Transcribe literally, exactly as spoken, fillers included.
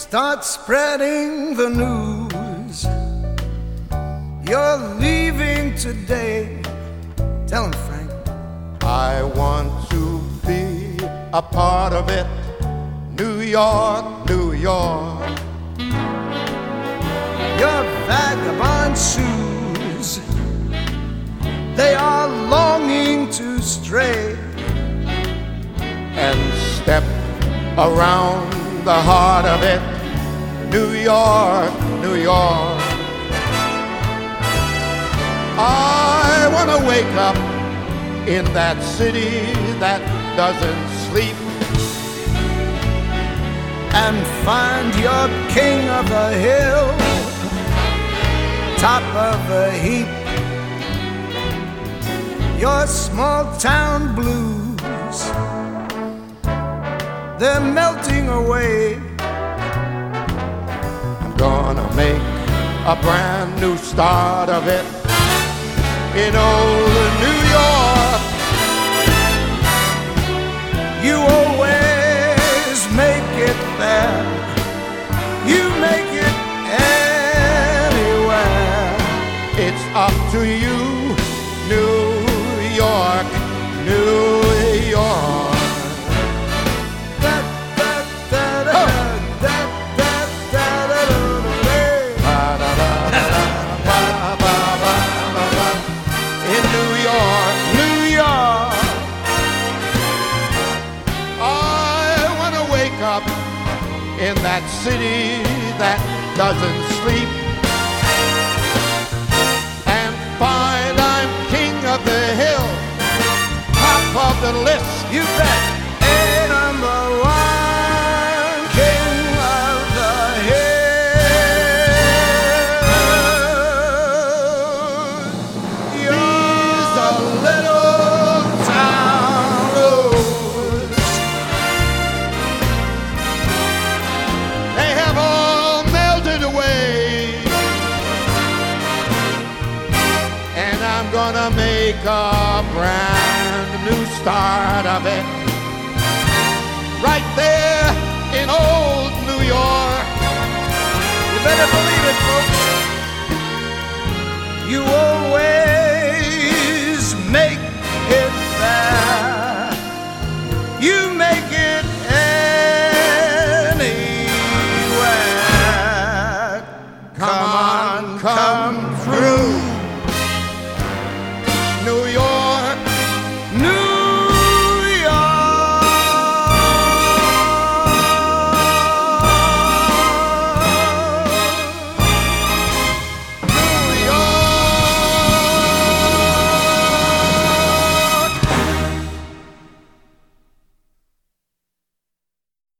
Start spreading the news. You're leaving today. Tell him, Frank. I want to be a part of it. New York, New York. Your vagabond shoes, they are longing to stray and step around the heart of it. New York, New York. I want to wake up in that city that doesn't sleep and find your king of the hill, top of the heap. Your small town blues, they're melting away. I'm gonna make a brand new start of it in old New York. You always make it there. You make it anywhere. It's up to you, New York, New York. In that city that doesn't sleep and find I'm king of the hill, top of the list. You bet. A number one king of the hill. You're a little town blues. They have all melted away, and I'm gonna make a brand new start of it right there in old New York. You better believe it, folks.